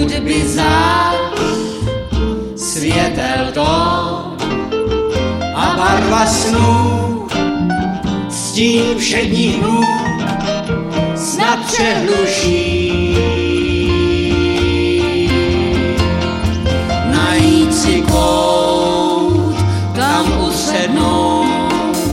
hudby zář, světel tón a barva snů, stín všedních dnů snad přehluší.